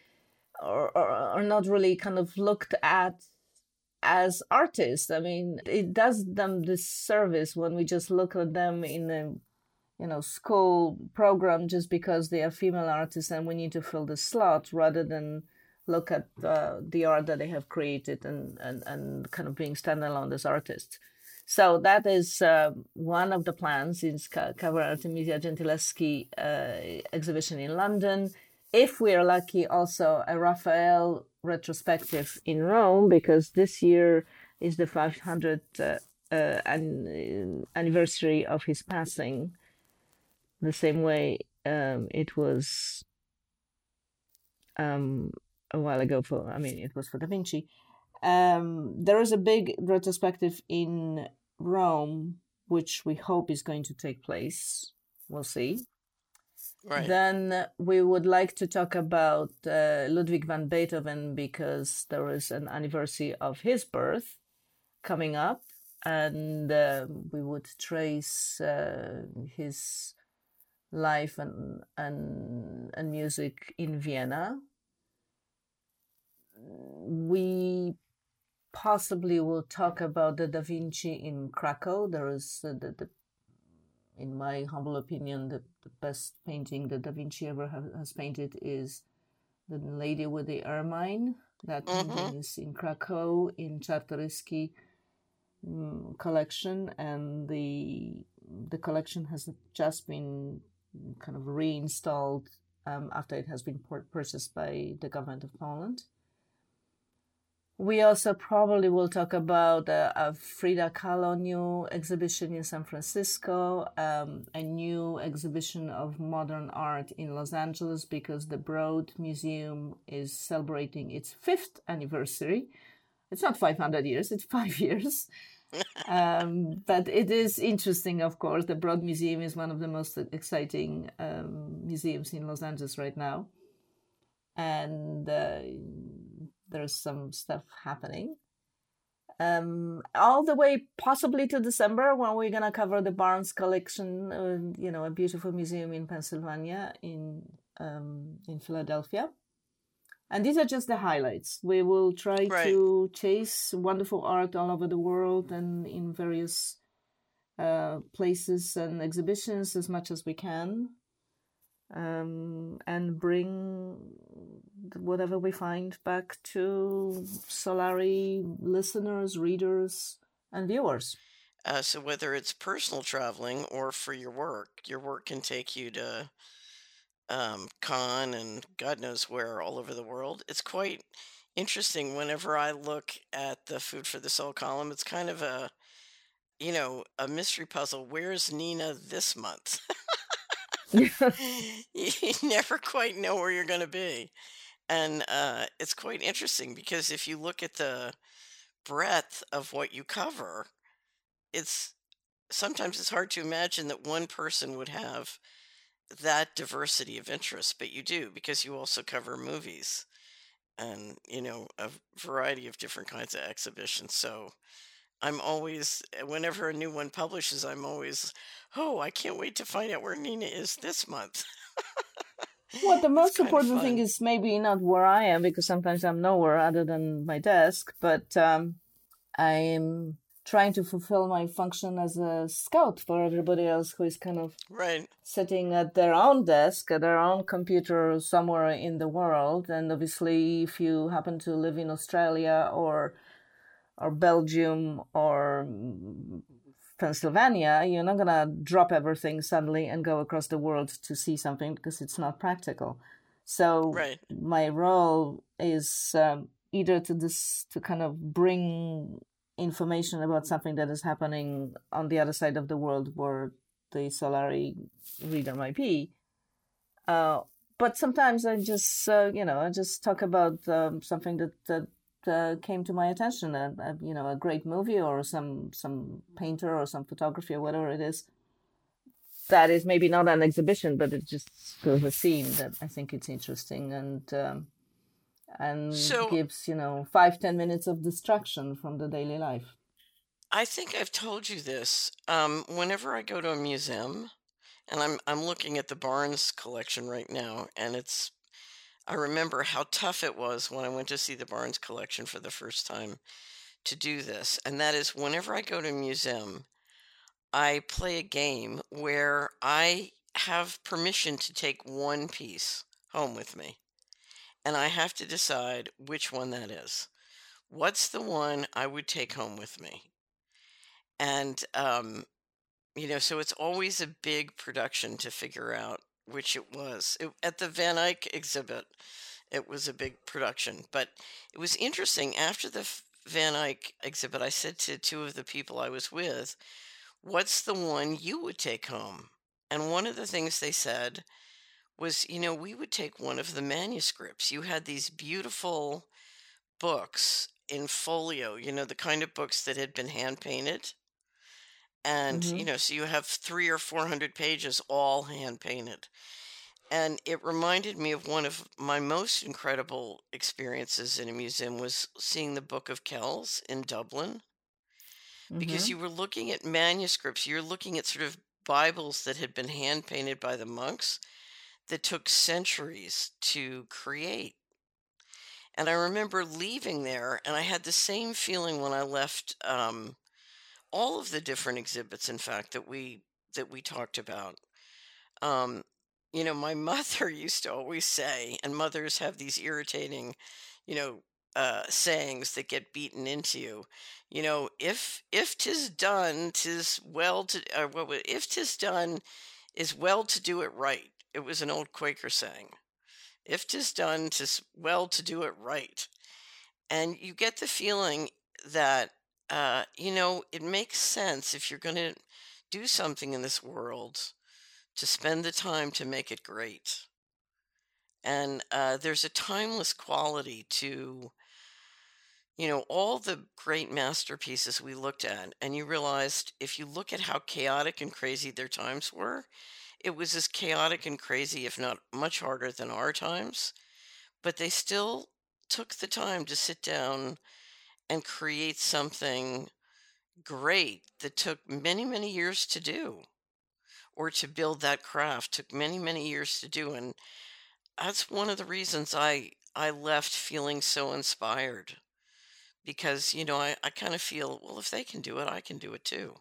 not really kind of looked at as artists. I mean, it does them this service when we just look at them in a school program just because they are female artists and we need to fill the slot rather than look at the art that they have created and kind of being standalone as artists. So that is one of the plans in Cover Artemisia Gentileschi exhibition in London. If we are lucky, also a Raphael retrospective in Rome, because this year is the 500th anniversary of his passing. The same way it was a while ago it was for Da Vinci. There is a big retrospective in Rome, which we hope is going to take place. We'll see. Right. Then we would like to talk about Ludwig van Beethoven because there is an anniversary of his birth coming up, and we would trace his life and music in Vienna. We possibly will talk about the Da Vinci in Krakow. There is in my humble opinion, the best painting that Da Vinci ever has painted is The Lady with the Ermine. That painting is in Krakow in Czartoryski collection, and the collection has just been kind of reinstalled after it has been purchased by the government of Poland. We also probably will talk about a Frida Kahlo new exhibition in San Francisco, a new exhibition of modern art in Los Angeles because the Broad Museum is celebrating its 5th anniversary. It's not 500 years, it's 5 years. But it is interesting, of course. The Broad Museum is one of the most exciting museums in Los Angeles right now. And there's some stuff happening. All the way possibly to December when we're going to cover the Barnes collection, a beautiful museum in Pennsylvania, in Philadelphia. And these are just the highlights. We will try to chase wonderful art all over the world and in various places and exhibitions as much as we can. And bring whatever we find back to Solari listeners, readers, and viewers. So whether it's personal traveling or for your work can take you to Cannes and God knows where all over the world. It's quite interesting. Whenever I look at the Food for the Soul column, it's kind of a mystery puzzle. Where's Nina this month? You never quite know where you're going to be. And it's quite interesting because if you look at the breadth of what you cover, sometimes it's hard to imagine that one person would have that diversity of interest, but you do because you also cover movies and, a variety of different kinds of exhibitions. So I'm always, whenever a new one publishes, I'm always, I can't wait to find out where Nina is this month. Well, the most important thing is maybe not where I am, because sometimes I'm nowhere other than my desk, but I'm trying to fulfill my function as a scout for everybody else who is kind of Right. sitting at their own desk, at their own computer somewhere in the world. And obviously, if you happen to live in Australia or Belgium or Pennsylvania, you're not gonna drop everything suddenly and go across the world to see something because it's not practical. So Right. my role is either to kind of bring information about something that is happening on the other side of the world where the Solari reader might be. But sometimes I just, I just talk about something that came to my attention, a great movie or some painter or some photography or whatever it is. That is maybe not an exhibition, but it just goes a scene that I think it's interesting and So gives 5-10 minutes of distraction from the daily life. I think I've told you this. Whenever I go to a museum, and I'm looking at the Barnes collection right now, and I remember how tough it was when I went to see the Barnes collection for the first time to do this. And that is whenever I go to a museum, I play a game where I have permission to take one piece home with me, and I have to decide which one that is. What's the one I would take home with me? And so it's always a big production to figure out which it was. At the Van Eyck exhibit, it was a big production. But it was interesting. After the Van Eyck exhibit, I said to two of the people I was with, "What's the one you would take home?" And one of the things they said was, we would take one of the manuscripts. You had these beautiful books in folio, the kind of books that had been hand painted. And, Mm-hmm. so you have 300 or 400 pages all hand painted. And it reminded me of one of my most incredible experiences in a museum was seeing the Book of Kells in Dublin, because Mm-hmm. you were looking at manuscripts, you're looking at sort of Bibles that had been hand painted by the monks that took centuries to create. And I remember leaving there, and I had the same feeling when I left all of the different exhibits, in fact, that we talked about. Um, my mother used to always say, and mothers have these irritating, you know, sayings that get beaten into you. If 'tis done, 'tis well to, if 'tis done, is well to do it right. It was an old Quaker saying. If 'tis done, 'tis well to do it right. And you get the feeling that, it makes sense if you're going to do something in this world to spend the time to make it great. And there's a timeless quality to, all the great masterpieces we looked at. And you realized if you look at how chaotic and crazy their times were, it was as chaotic and crazy, if not much harder than our times. But they still took the time to sit down and create something great that took many, many years to do, or to build that craft took many, many years to do. And that's one of the reasons I left feeling so inspired, because, I kind of feel, well, if they can do it, I can do it too.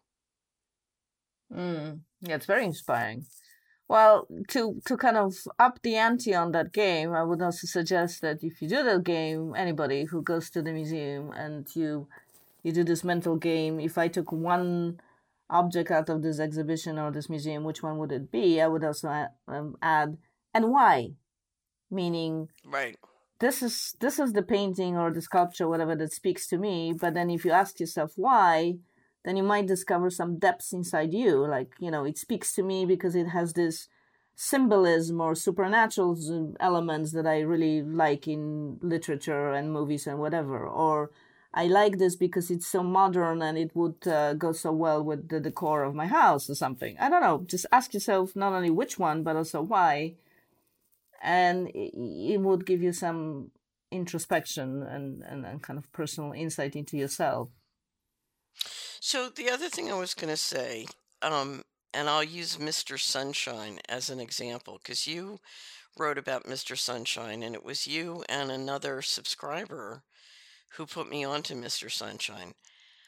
Yeah, it's very inspiring. Well, to kind of up the ante on that game, I would also suggest that if you do that game, anybody who goes to the museum and you do this mental game, if I took one object out of this exhibition or this museum, which one would it be? I would also add, and why? Meaning, Right. this is the painting or the sculpture, whatever, that speaks to me. But then if you ask yourself why, then you might discover some depths inside you. Like, it speaks to me because it has this symbolism or supernatural elements that I really like in literature and movies and whatever. Or I like this because it's so modern and it would go so well with the decor of my house or something. I don't know. Just ask yourself not only which one, but also why. And it would give you some introspection and kind of personal insight into yourself. So the other thing I was going to say, and I'll use Mr. Sunshine as an example, because you wrote about Mr. Sunshine, and it was you and another subscriber who put me onto Mr. Sunshine.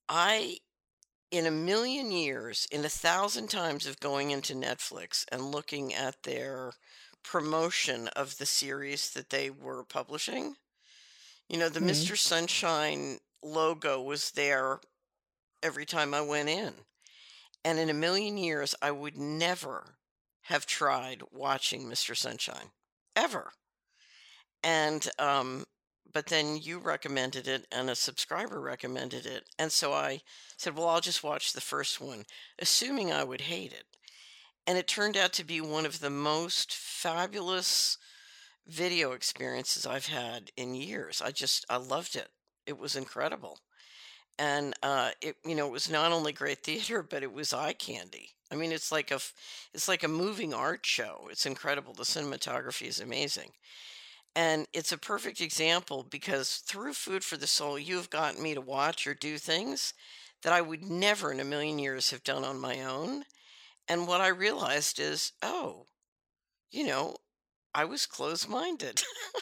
I in a million years, in 1,000 times of going into Netflix and looking at their promotion of the series that they were publishing, the Hmm. Mr. Sunshine logo was there every time I went in. And in a million years, I would never have tried watching Mr. Sunshine, ever. And, but then you recommended it and a subscriber recommended it. And so I said, well, I'll just watch the first one, assuming I would hate it. And it turned out to be one of the most fabulous video experiences I've had in years. I loved it. It was incredible. And it was not only great theater, but it was eye candy. I mean, it's like a moving art show. It's incredible. The cinematography is amazing. And it's a perfect example because through Food for the Soul, you've gotten me to watch or do things that I would never in a million years have done on my own. And what I realized is, oh, you know, I was closed-minded.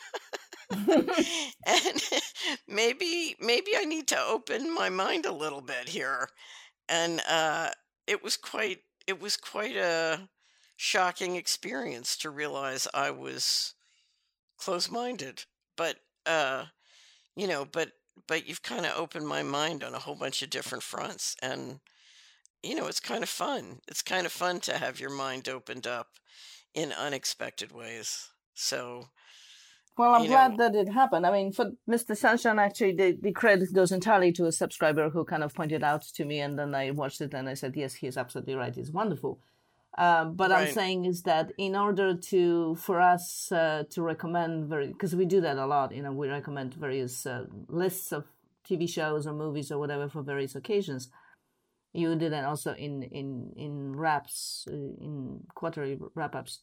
And maybe I need to open my mind a little bit here. And it was quite a shocking experience to realize I was close-minded. But uh you know, but you've kind of opened my mind on a whole bunch of different fronts, and it's kind of fun. It's kind of fun to have your mind opened up in unexpected ways. So, Well, I'm you know, glad that it happened. I mean, for Mr. Sunshine, actually, the credit goes entirely to a subscriber who kind of pointed out to me, and then I watched it and I said, yes, he is absolutely right. It's wonderful. But I'm right. saying is that in order for us to recommend because we do that a lot, we recommend various lists of TV shows or movies or whatever for various occasions. You do that also in wraps, in quarterly wrap ups.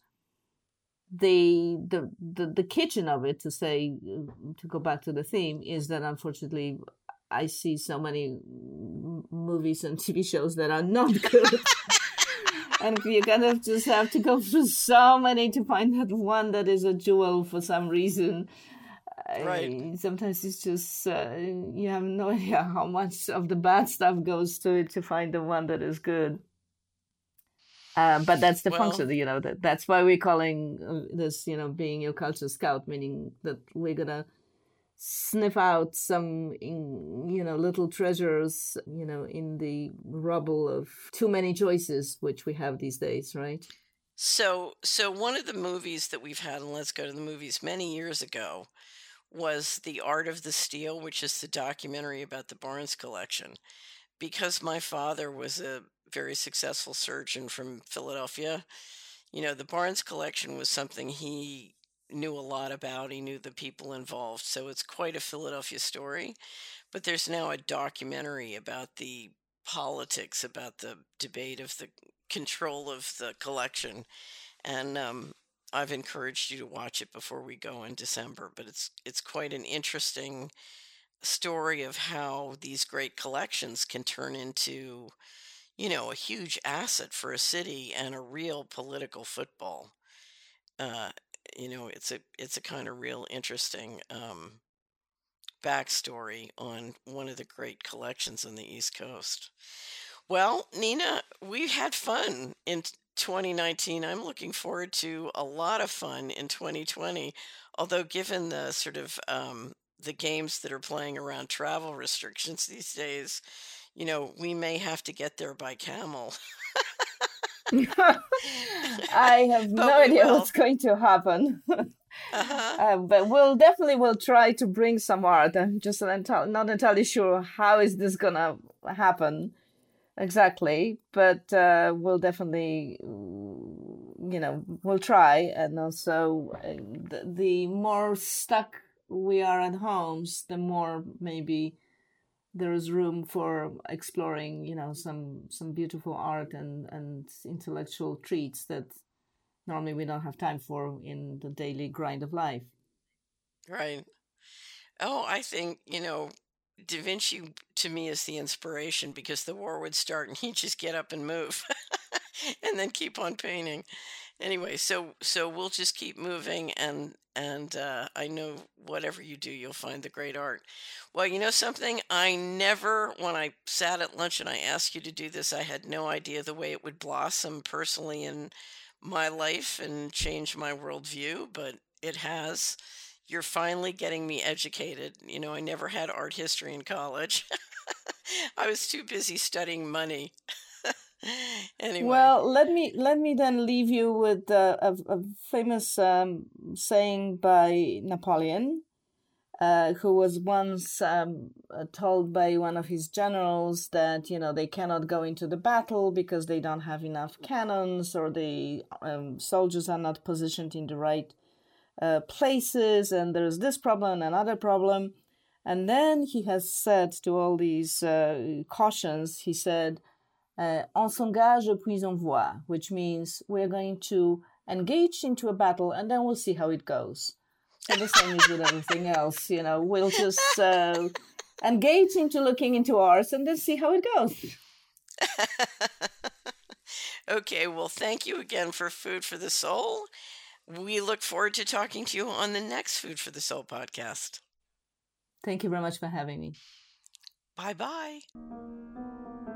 The kitchen of it, to go back to the theme, is that unfortunately I see so many movies and TV shows that are not good. And you kind of just have to go through so many to find that one that is a jewel for some reason. Right. Sometimes it's just you have no idea how much of the bad stuff goes to it to find the one that is good. But that's the Well, function, that's why we're calling this, being your culture scout, meaning that we're gonna sniff out some, little treasures, in the rubble of too many choices, which we have these days, right? so one of the movies that we've had, and let's go to the movies, many years ago was The Art of the Steal, which is the documentary about the Barnes collection. Because my father was a very successful surgeon from Philadelphia, the Barnes collection was something he knew a lot about. He knew the people involved. So it's quite a Philadelphia story. But there's now a documentary about the politics, about the debate of the control of the collection. And I've encouraged you to watch it before we go in December. But it's quite an interesting story of how these great collections can turn into, a huge asset for a city and a real political football. Uh, it's a kind of real interesting backstory on one of the great collections on the East Coast. Well, Nina, we had fun in 2019. I'm looking forward to a lot of fun in 2020. Although, given the sort of the games that are playing around travel restrictions these days, we may have to get there by camel, I have but no we idea will. what's going to happen. Uh-huh. But we'll definitely will try to bring some art. I'm just not entirely sure how is this gonna happen exactly, but we'll definitely, we'll try. And also, the more stuck we are at homes, the more maybe there is room for exploring, some beautiful art and intellectual treats that normally we don't have time for in the daily grind of life. Right. Oh, I think, Da Vinci to me is the inspiration because the war would start and he'd just get up and move and then keep on painting. Anyway, so we'll just keep moving, and I know whatever you do, you'll find the great art. Well, you know something? I never, when I sat at lunch and I asked you to do this, I had no idea the way it would blossom personally in my life and change my worldview, but it has. You're finally getting me educated. You know, I never had art history in college. I was too busy studying money. Anyway. Well, let me then leave you with a famous saying by Napoleon, who was once told by one of his generals that they cannot go into the battle because they don't have enough cannons, or the soldiers are not positioned in the right places, and there's this problem and another problem. And then he has said to all these cautions, he said, on s'engage puis on voit, which means we're going to engage into a battle and then we'll see how it goes. So the same is with everything else, we'll just engage into looking into ours and then see how it goes. Okay, well, thank you again for Food for the Soul. We look forward to talking to you on the next Food for the Soul podcast. Thank you very much for having me. Bye bye.